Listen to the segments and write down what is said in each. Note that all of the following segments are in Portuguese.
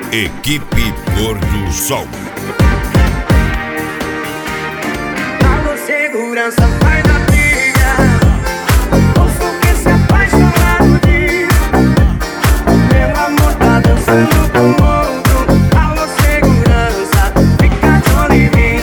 Equipe Pôr do Sol. Alô, segurança, vai da briga. Ouço que se apaixonado diz. Meu amor tá dançando com outro. Alô, segurança, fica de olho em mim.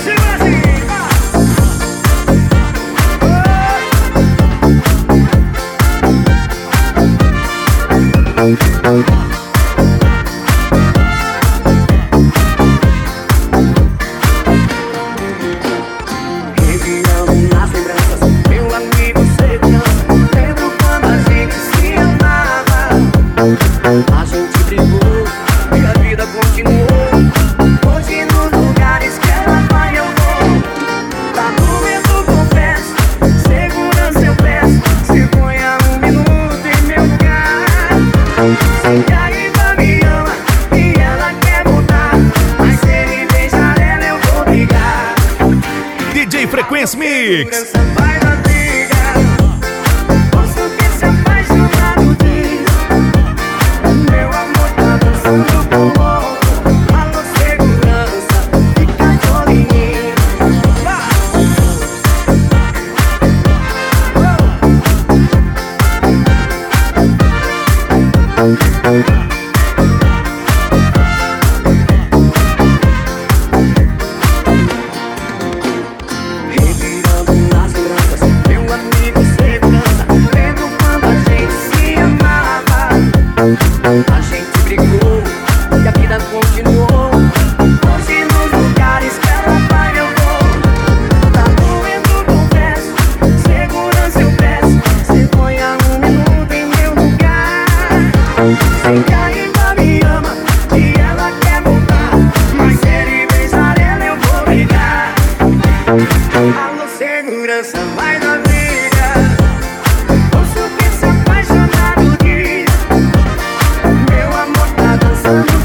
Revirando nas lembranças, meu amigo segurança. Lembro quando a gente se amava. A gente brigou e a vida continuou. Hoje nos lugares que ela vai eu vou. Tá doendo, confesso. Segurança eu peço. Se ponha um minuto em meu lugar. Se ainda me ama e ela quer voltar, mas se ele beijar ela eu vou brigar. DJ Frequência Mix. Segurança vai na briga. Posso que se apaixonado diz. Meu amor tá dançando com outro. Alô, segurança, fica de olho em mim. Revirando nas lembranças, meu amigo segurança. Lembro quando a gente se amava. A gente brigou e a vida continuou. Hoje nos lugares que ela vai eu vou. Tá doendo, confesso. Segurança eu peço. Se ponha um minuto em meu lugar. Sei que ainda me ama e ela quer voltar, mas se ele beijar ela eu vou brigar. Alô, segurança, vai na briga. Ouço que se apaixonado diz. Meu amor tá dançando